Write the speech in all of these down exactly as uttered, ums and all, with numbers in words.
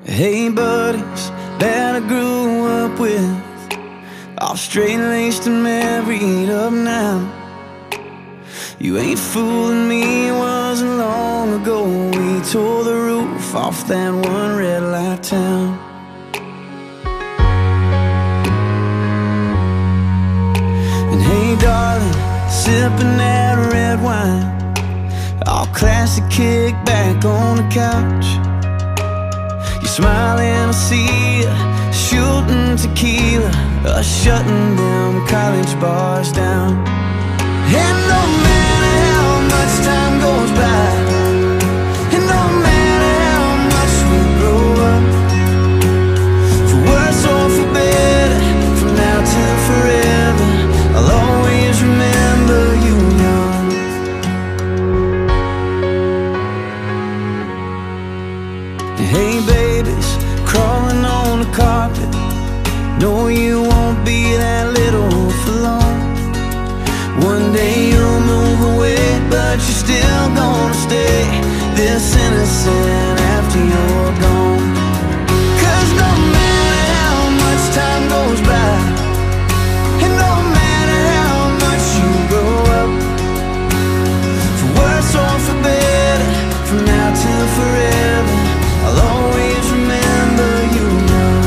Hey buddies that I grew up with, all straight-laced and married up now. You ain't fooling me, it wasn't long ago we tore the roof off that one red light town. And hey darling, sipping that red wine, all classic, kick back on the couch. You smile and I see you shooting tequila, uh, shutting them college bars down. And no matter how much time goes by, and no matter how much we grow up, for worse or for better, from now till forever, I'll always remember you young. Hey babies, crawling on the carpet, no you won't be that little for long. One day you'll move away, but you're still gonna stay this innocent after you're gone. Cause no matter how much time goes by, and no matter how much you grow up, for worse or for better, from now till forever, I'll always remember you now.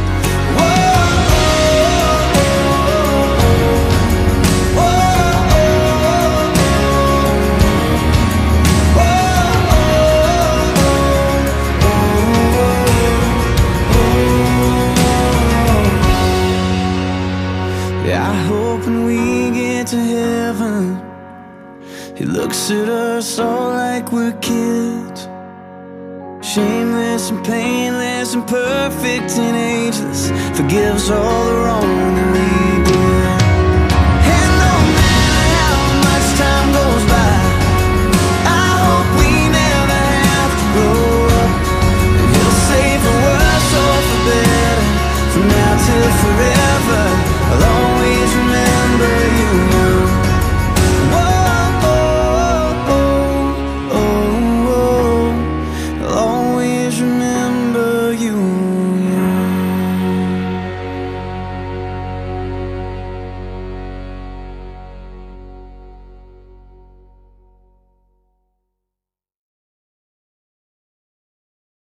Yeah, I hope when we get to heaven, He looks at us all like we're kids, shameless and painless and perfect and ageless, forgives all the wrong that we